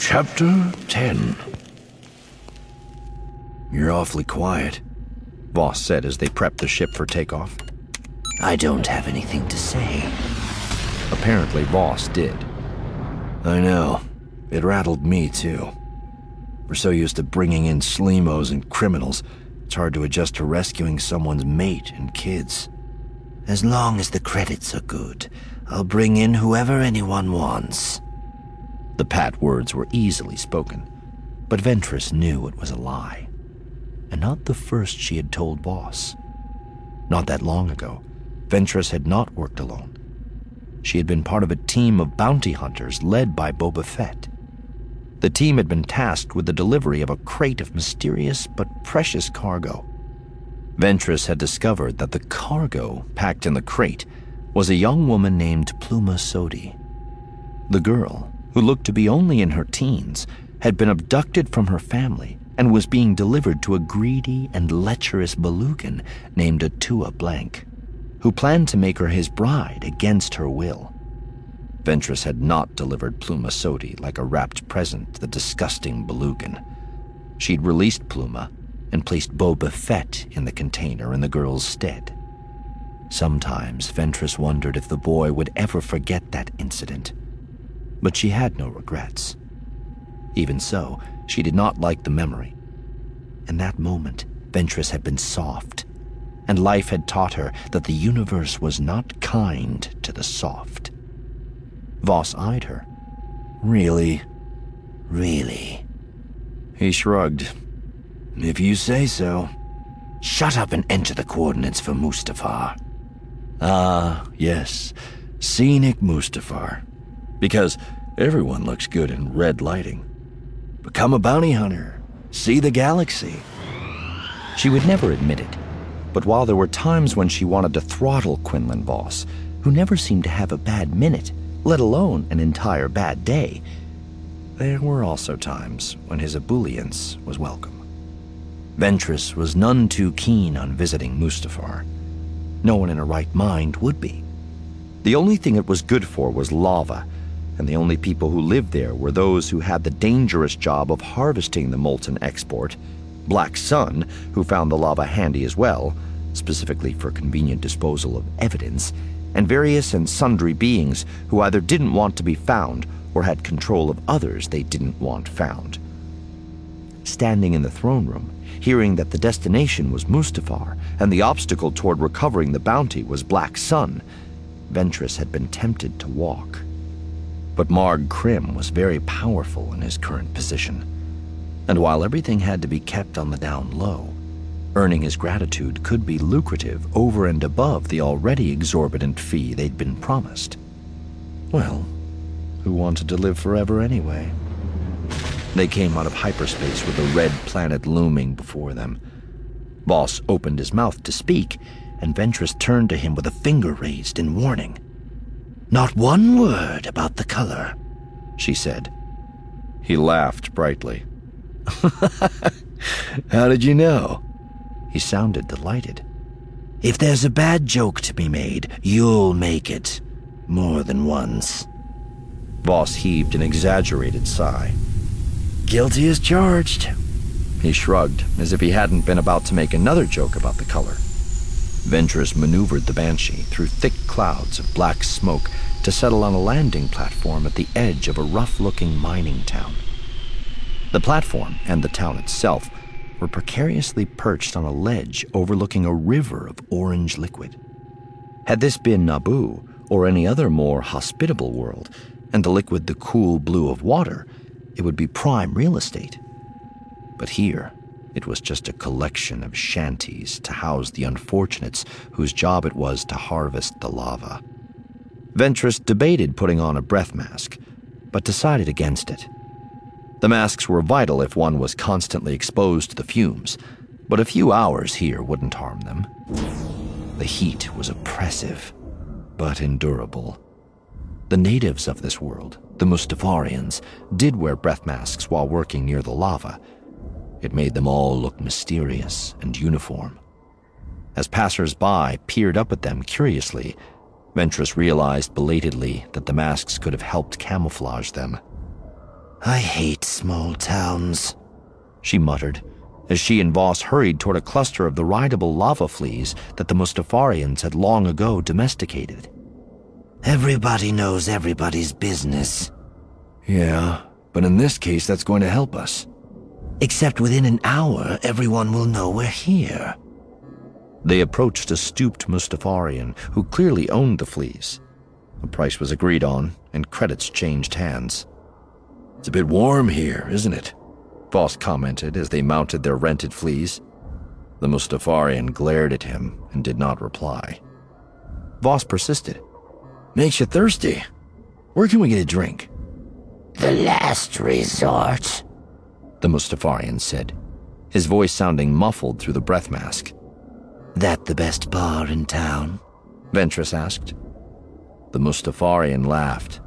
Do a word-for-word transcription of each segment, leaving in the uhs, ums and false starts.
Chapter ten. You're awfully quiet, Voss said as they prepped the ship for takeoff. I don't have anything to say. Apparently Voss did. I know. It rattled me, too. We're so used to bringing in sleemos and criminals, it's hard to adjust to rescuing someone's mate and kids. As long as the credits are good, I'll bring in whoever anyone wants. The pat words were easily spoken, but Ventress knew it was a lie. And not the first she had told Voss. Not that long ago, Ventress had not worked alone. She had been part of a team of bounty hunters led by Boba Fett. The team had been tasked with the delivery of a crate of mysterious but precious cargo. Ventress had discovered that the cargo packed in the crate was a young woman named Pluma Sodi. The girl, who looked to be only in her teens, had been abducted from her family and was being delivered to a greedy and lecherous Belugan named Atua Blank, who planned to make her his bride against her will. Ventress had not delivered Pluma Sodi like a wrapped present to the disgusting Belugan. She'd released Pluma and placed Boba Fett in the container in the girl's stead. Sometimes Ventress wondered if the boy would ever forget that incident, but she had no regrets. Even so, she did not like the memory. In that moment, Ventress had been soft, and life had taught her that the universe was not kind to the soft. Voss eyed her. Really? Really? He shrugged. If you say so. Shut up and enter the coordinates for Mustafar. Ah, yes. Scenic Mustafar. Because everyone looks good in red lighting. Become a bounty hunter. See the galaxy. She would never admit it, but while there were times when she wanted to throttle Quinlan Voss, who never seemed to have a bad minute, let alone an entire bad day, there were also times when his ebullience was welcome. Ventress was none too keen on visiting Mustafar. No one in her right mind would be. The only thing it was good for was lava, and the only people who lived there were those who had the dangerous job of harvesting the molten export, Black Sun, who found the lava handy as well, specifically for convenient disposal of evidence, and various and sundry beings who either didn't want to be found or had control of others they didn't want found. Standing in the throne room, hearing that the destination was Mustafar and the obstacle toward recovering the bounty was Black Sun, Ventress had been tempted to walk. But Marg Krim was very powerful in his current position, and while everything had to be kept on the down low, earning his gratitude could be lucrative over and above the already exorbitant fee they'd been promised. Well, who wanted to live forever anyway? They came out of hyperspace with the red planet looming before them. Voss opened his mouth to speak, and Ventress turned to him with a finger raised in warning. Not one word about the color, she said. He laughed brightly. How did you know? He sounded delighted. If there's a bad joke to be made, you'll make it. More than once. Voss heaved an exaggerated sigh. Guilty as charged. He shrugged, as if he hadn't been about to make another joke about the color. Ventress maneuvered the Banshee through thick clouds of black smoke to settle on a landing platform at the edge of a rough-looking mining town. The platform and the town itself were precariously perched on a ledge overlooking a river of orange liquid. Had this been Naboo, or any other more hospitable world, and the liquid the cool blue of water, it would be prime real estate. But here, it was just a collection of shanties to house the unfortunates whose job it was to harvest the lava. Ventress debated putting on a breath mask, but decided against it. The masks were vital if one was constantly exposed to the fumes, but a few hours here wouldn't harm them. The heat was oppressive, but endurable. The natives of this world, the Mustafarians, did wear breath masks while working near the lava. It made them all look mysterious and uniform. As passers-by peered up at them curiously, Ventress realized belatedly that the masks could have helped camouflage them. I hate small towns, she muttered, as she and Voss hurried toward a cluster of the rideable lava fleas that the Mustafarians had long ago domesticated. Everybody knows everybody's business. Yeah, but in this case that's going to help us. Except within an hour, everyone will know we're here. They approached a stooped Mustafarian who clearly owned the fleas. A price was agreed on, and credits changed hands. It's a bit warm here, isn't it? Voss commented as they mounted their rented fleas. The Mustafarian glared at him and did not reply. Voss persisted. Makes you thirsty. Where can we get a drink? The last resort, the Mustafarian said, his voice sounding muffled through the breath mask. That the best bar in town? Ventress asked. The Mustafarian laughed.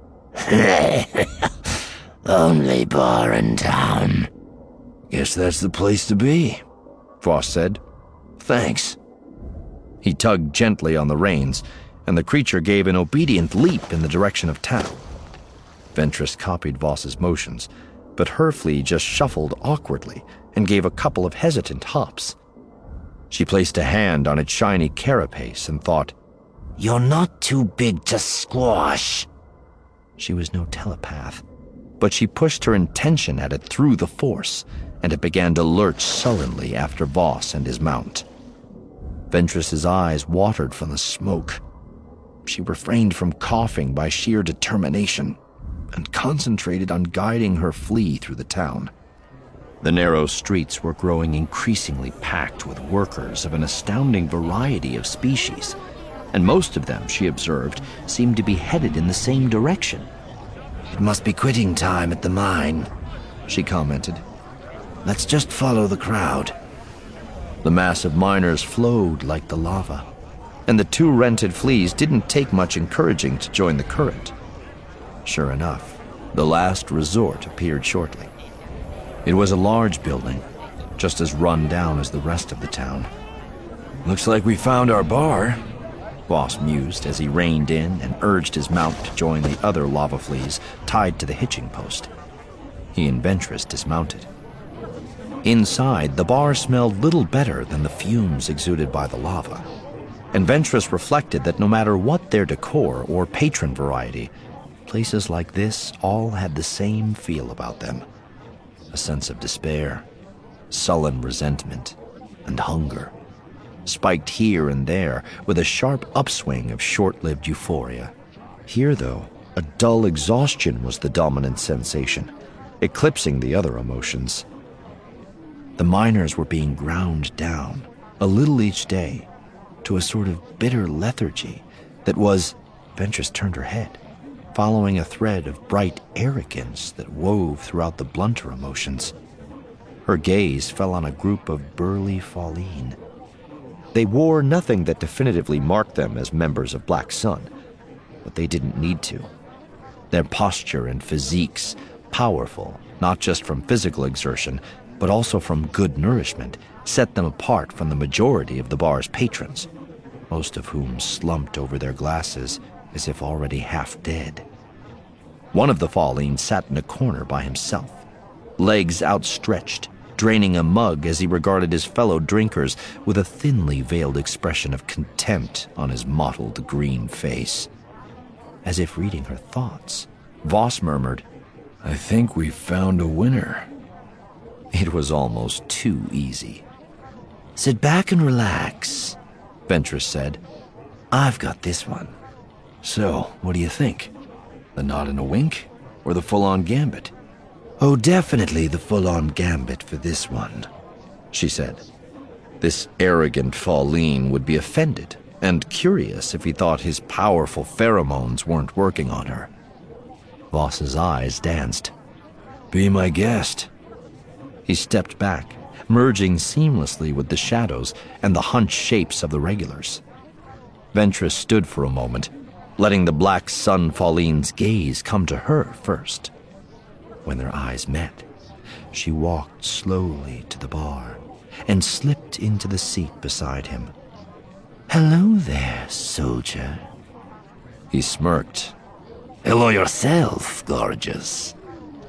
Only bar in town. Guess that's the place to be, Voss said. Thanks. He tugged gently on the reins, and the creature gave an obedient leap in the direction of town. Ventress copied Voss's motions, but her flea just shuffled awkwardly and gave a couple of hesitant hops. She placed a hand on its shiny carapace and thought, "You're not too big to squash." She was no telepath, but she pushed her intention at it through the force, and it began to lurch sullenly after Voss and his mount. Ventress's eyes watered from the smoke. She refrained from coughing by sheer determination and concentrated on guiding her flea through the town. The narrow streets were growing increasingly packed with workers of an astounding variety of species, and most of them, she observed, seemed to be headed in the same direction. "It must be quitting time at the mine," she commented. "Let's just follow the crowd." The mass of miners flowed like the lava, and the two rented fleas didn't take much encouraging to join the current. Sure enough, the last resort appeared shortly. It was a large building, just as run down as the rest of the town. Looks like we found our bar, Voss mused as he reined in and urged his mount to join the other lava fleas tied to the hitching post. He and Ventress dismounted. Inside, the bar smelled little better than the fumes exuded by the lava, and Ventress reflected that no matter what their decor or patron variety, places like this all had the same feel about them. A sense of despair, sullen resentment, and hunger, spiked here and there with a sharp upswing of short-lived euphoria. Here, though, a dull exhaustion was the dominant sensation, eclipsing the other emotions. The miners were being ground down, a little each day, to a sort of bitter lethargy that was, Ventress turned her head, following a thread of bright arrogance that wove throughout the blunter emotions. Her gaze fell on a group of burly Falleen. They wore nothing that definitively marked them as members of Black Sun, but they didn't need to. Their posture and physiques, powerful, not just from physical exertion, but also from good nourishment, set them apart from the majority of the bar's patrons, most of whom slumped over their glasses as if already half dead. One of the Falleen sat in a corner by himself, legs outstretched, draining a mug as he regarded his fellow drinkers with a thinly veiled expression of contempt on his mottled green face. As if reading her thoughts, Voss murmured, "I think we've found a winner." It was almost too easy. "Sit back and relax," Ventress said. "I've got this one." "So, what do you think? The nod and a wink, or the full-on gambit?" "Oh, definitely the full-on gambit for this one," she said. This arrogant Falleen would be offended and curious if he thought his powerful pheromones weren't working on her. Voss's eyes danced. "Be my guest." He stepped back, merging seamlessly with the shadows and the hunched shapes of the regulars. Ventress stood for a moment, letting the Black Sun Falleen's gaze come to her first. When their eyes met, she walked slowly to the bar and slipped into the seat beside him. "Hello there, soldier." He smirked. "Hello yourself, gorgeous."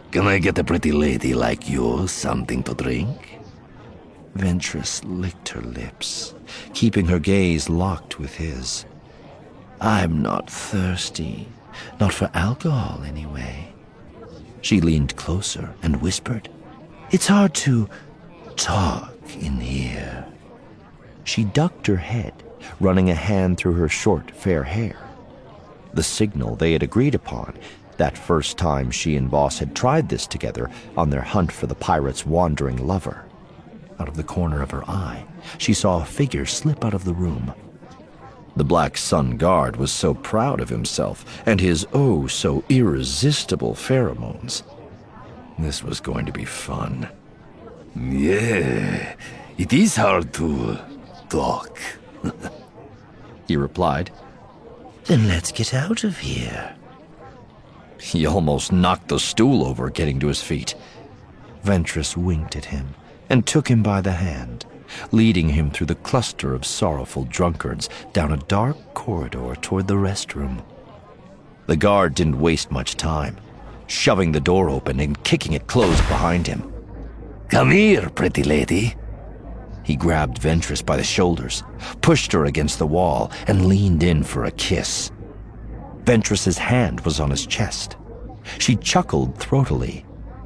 Can I get a pretty lady like you something to drink? Ventress licked her lips, keeping her gaze locked with his. I'm not thirsty. Not for alcohol, anyway. She leaned closer and whispered, It's hard to talk in here. She ducked her head, running a hand through her short, fair hair. The signal they had agreed upon, that first time she and Voss had tried this together on their hunt for the pirate's wandering lover. Out of the corner of her eye, she saw a figure slip out of the room. The Black Sun guard was so proud of himself and his oh so irresistible pheromones. This was going to be fun. Yeah, it is hard to talk, he replied. Then let's get out of here. He almost knocked the stool over getting to his feet. Ventress winked at him and took him by the hand, leading him through the cluster of sorrowful drunkards down a dark corridor toward the restroom. The guard didn't waste much time, shoving the door open and kicking it closed behind him. Come here, pretty lady. He grabbed Ventress by the shoulders, pushed her against the wall, and leaned in for a kiss. Ventress's hand was on his chest. She chuckled throatily.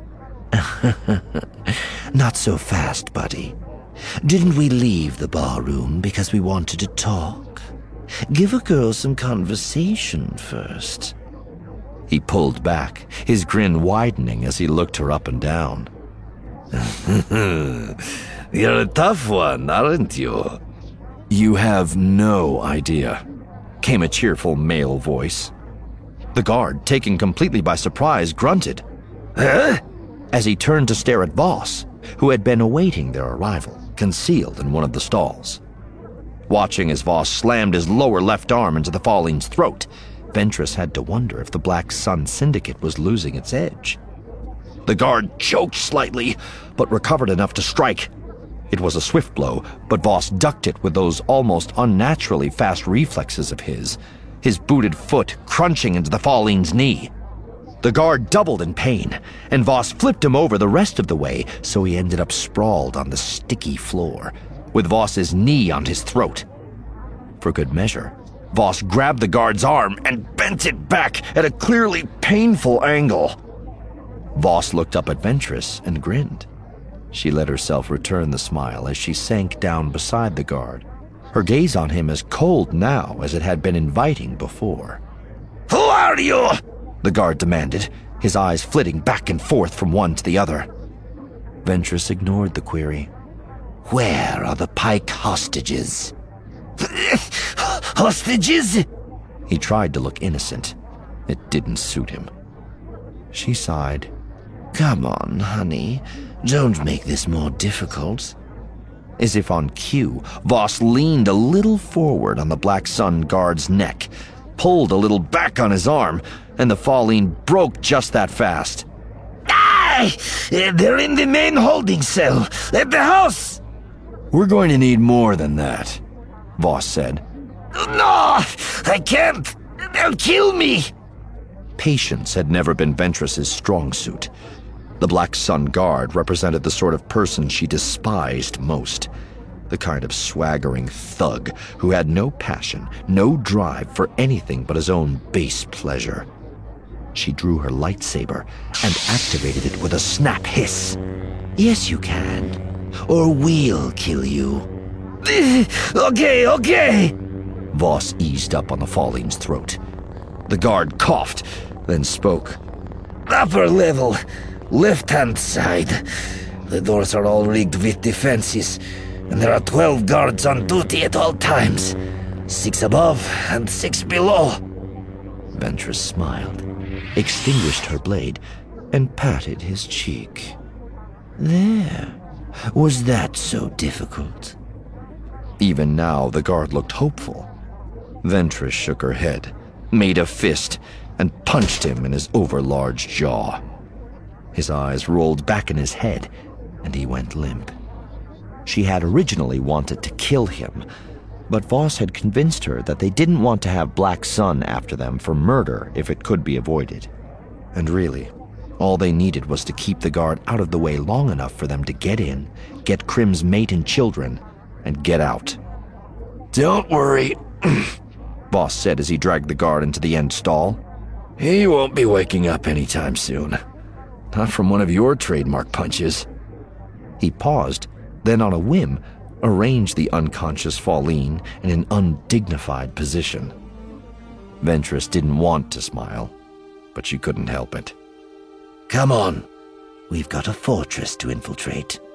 Not so fast, buddy. Didn't we leave the barroom because we wanted to talk? Give a girl some conversation first. He pulled back, his grin widening as he looked her up and down. You're a tough one, aren't you? You have no idea, came a cheerful male voice. The guard, taken completely by surprise, grunted. Huh? As he turned to stare at Voss, who had been awaiting their arrival, concealed in one of the stalls. Watching as Voss slammed his lower left arm into the Falling's throat, Ventress had to wonder if the Black Sun Syndicate was losing its edge. The guard choked slightly, but recovered enough to strike. It was a swift blow, but Voss ducked it with those almost unnaturally fast reflexes of his, his booted foot crunching into the Falling's knee. The guard doubled in pain, and Voss flipped him over the rest of the way, so he ended up sprawled on the sticky floor, with Voss's knee on his throat. For good measure, Voss grabbed the guard's arm and bent it back at a clearly painful angle. Voss looked up at Ventress and grinned. She let herself return the smile as she sank down beside the guard, her gaze on him as cold now as it had been inviting before. Who are you? The guard demanded, his eyes flitting back and forth from one to the other. Ventress ignored the query. Where are the Pike hostages? Hostages? He tried to look innocent. It didn't suit him. She sighed. Come on, honey. Don't make this more difficult. As if on cue, Voss leaned a little forward on the Black Sun guard's neck, pulled a little back on his arm, and the Falling broke just that fast. Ah! They're in the main holding cell at the house. We're going to need more than that, Voss said. No! I can't! They'll kill me! Patience had never been Ventress's strong suit. The Black Sun guard represented the sort of person she despised most. The kind of swaggering thug who had no passion, no drive for anything but his own base pleasure. She drew her lightsaber and activated it with a snap hiss. Yes, you can. Or we'll kill you. Okay, okay! Voss eased up on the Falling's throat. The guard coughed, then spoke. Upper level, left-hand side. The doors are all rigged with defenses, and there are twelve guards on duty at all times. Six above and six below. Ventress smiled, extinguished her blade, and patted his cheek. There. Was that so difficult? Even now, the guard looked hopeful. Ventress shook her head, made a fist, and punched him in his overlarge jaw. His eyes rolled back in his head, and he went limp. She had originally wanted to kill him, but Voss had convinced her that they didn't want to have Black Sun after them for murder if it could be avoided. And really, All they needed was to keep the guard out of the way long enough for them to get in, get Krim's mate and children, and get out. Don't worry, Voss said as he dragged the guard into the end stall. He won't be waking up anytime soon. Not from one of your trademark punches. He paused, then on a whim, arranged the unconscious Falleen in an undignified position. Ventress didn't want to smile, but she couldn't help it. Come on. We've got a fortress to infiltrate.